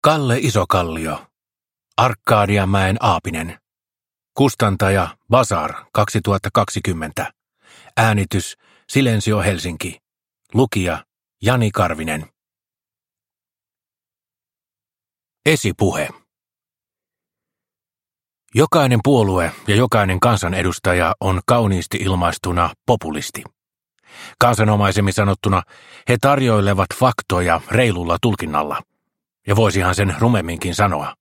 Kalle Isokallio. Arkadianmäen Aapinen. Kustantaja Bazar 2020. Äänitys Silensio Helsinki. Lukija Jani Karvinen. Esipuhe. Jokainen puolue ja jokainen kansanedustaja on kauniisti ilmaistuna populisti. Kansanomaisemmin sanottuna he tarjoilevat faktoja reilulla tulkinnalla. Ja voisihan sen rumemminkin sanoa.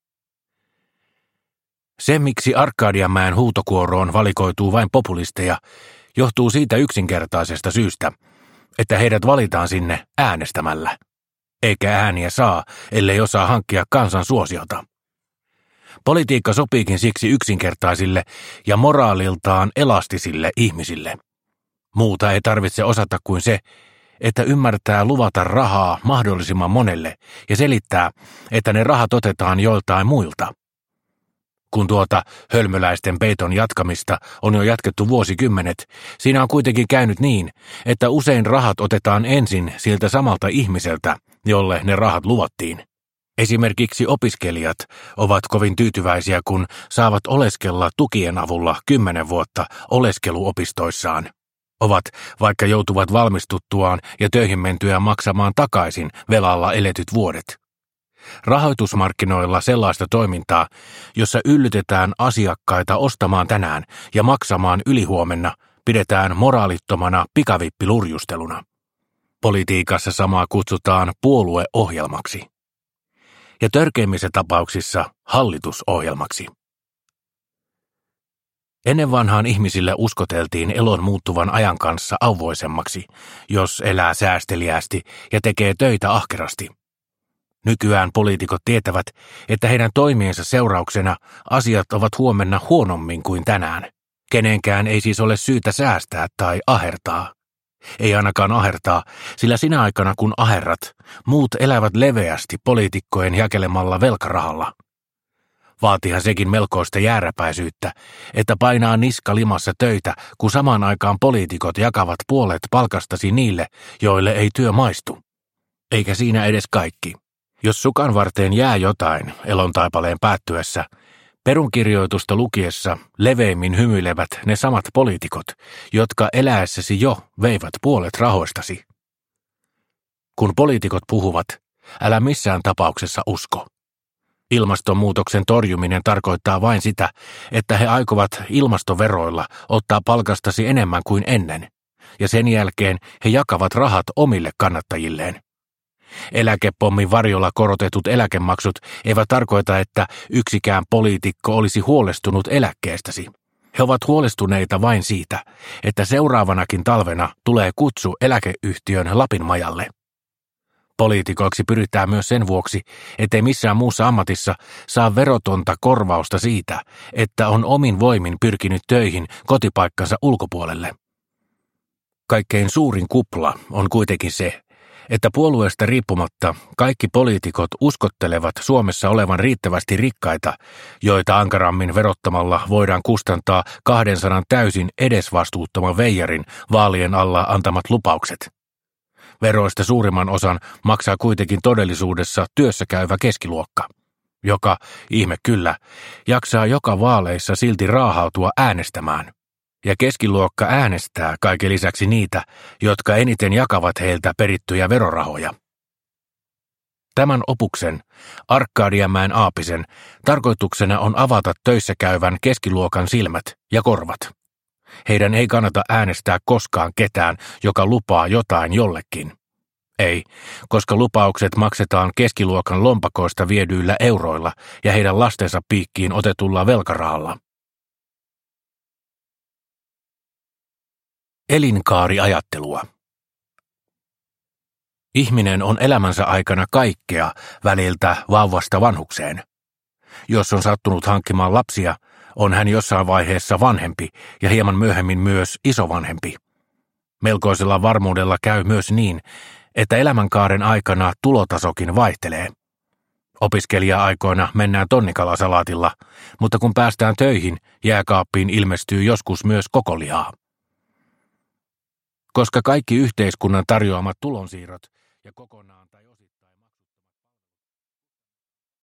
Se, miksi Arkadianmäen huutokuoroon valikoituu vain populisteja, johtuu siitä yksinkertaisesta syystä, että heidät valitaan sinne äänestämällä. Eikä ääniä saa, ellei osaa hankkia kansan suosiota. Politiikka sopiikin siksi yksinkertaisille ja moraaliltaan elastisille ihmisille. Muuta ei tarvitse osata kuin se, että ymmärtää luvata rahaa mahdollisimman monelle ja selittää, että ne rahat otetaan joiltain muilta. Kun tuota hölmöläisten peiton jatkamista on jo jatkettu vuosikymmenet, siinä on kuitenkin käynyt niin, että usein rahat otetaan ensin siltä samalta ihmiseltä, jolle ne rahat luvattiin. Esimerkiksi opiskelijat ovat kovin tyytyväisiä, kun saavat oleskella tukien avulla 10 vuotta oleskeluopistoissaan. Ovat, vaikka joutuvat valmistuttuaan ja töihin mentyään maksamaan takaisin velalla eletyt vuodet. Rahoitusmarkkinoilla sellaista toimintaa, jossa yllytetään asiakkaita ostamaan tänään ja maksamaan ylihuomenna, pidetään moraalittomana pikavippilurjusteluna. Politiikassa samaa kutsutaan puolueohjelmaksi. Ja törkeimmissä tapauksissa hallitusohjelmaksi. Ennen vanhaan ihmisille uskoteltiin elon muuttuvan ajan kanssa auvoisemmaksi, jos elää säästeliäästi ja tekee töitä ahkerasti. Nykyään poliitikot tietävät, että heidän toimiensa seurauksena asiat ovat huomenna huonommin kuin tänään. Kenenkään ei siis ole syytä säästää tai ahertaa. Ei ainakaan ahertaa, sillä sinä aikana kun aherrat, muut elävät leveästi poliitikkojen jakelemalla velkarahalla. Vaatihan sekin melkoista jääräpäisyyttä, että painaa niska limassa töitä, kun samaan aikaan poliitikot jakavat puolet palkastasi niille, joille ei työ maistu. Eikä siinä edes kaikki. Jos sukan varteen jää jotain elontaipaleen päättyessä, perunkirjoitusta lukiessa leveimmin hymyilevät ne samat poliitikot, jotka eläessäsi jo veivät puolet rahoistasi. Kun poliitikot puhuvat, älä missään tapauksessa usko. Ilmastonmuutoksen torjuminen tarkoittaa vain sitä, että he aikovat ilmastoveroilla ottaa palkastasi enemmän kuin ennen, ja sen jälkeen he jakavat rahat omille kannattajilleen. Eläkepommin varjolla korotetut eläkemaksut eivät tarkoita, että yksikään poliitikko olisi huolestunut eläkkeestäsi. He ovat huolestuneita vain siitä, että seuraavanakin talvena tulee kutsu eläkeyhtiön Lapinmajalle. Poliitikoiksi pyritään myös sen vuoksi, ettei missään muussa ammatissa saa verotonta korvausta siitä, että on omin voimin pyrkinyt töihin kotipaikkansa ulkopuolelle. Kaikkein suurin kupla on kuitenkin se, että puolueesta riippumatta kaikki poliitikot uskottelevat Suomessa olevan riittävästi rikkaita, joita ankarammin verottamalla voidaan kustantaa 200 täysin edesvastuuttoman veijarin vaalien alla antamat lupaukset. Veroista suurimman osan maksaa kuitenkin todellisuudessa työssäkäyvä keskiluokka, joka, ihme kyllä, jaksaa joka vaaleissa silti raahautua äänestämään. Ja keskiluokka äänestää kaiken lisäksi niitä, jotka eniten jakavat heiltä perittyjä verorahoja. Tämän opuksen, Arkadianmäen Aapisen, tarkoituksena on avata töissä käyvän keskiluokan silmät ja korvat. Heidän ei kannata äänestää koskaan ketään, joka lupaa jotain jollekin. Ei, koska lupaukset maksetaan keskiluokan lompakoista viedyillä euroilla ja heidän lastensa piikkiin otetulla velkarahalla. Elinkaariajattelua. Ihminen on elämänsä aikana kaikkea väliltä vauvasta vanhukseen. Jos on sattunut hankkimaan lapsia, on hän jossain vaiheessa vanhempi ja hieman myöhemmin myös isovanhempi. Melkoisella varmuudella käy myös niin, että elämänkaaren aikana tulotasokin vaihtelee. Opiskelija-aikoina mennään tonnikalasalatilla, mutta kun päästään töihin, jääkaappiin ilmestyy joskus myös kokolihaa. Koska kaikki yhteiskunnan tarjoamat tulonsiirrot ja kokonaan tai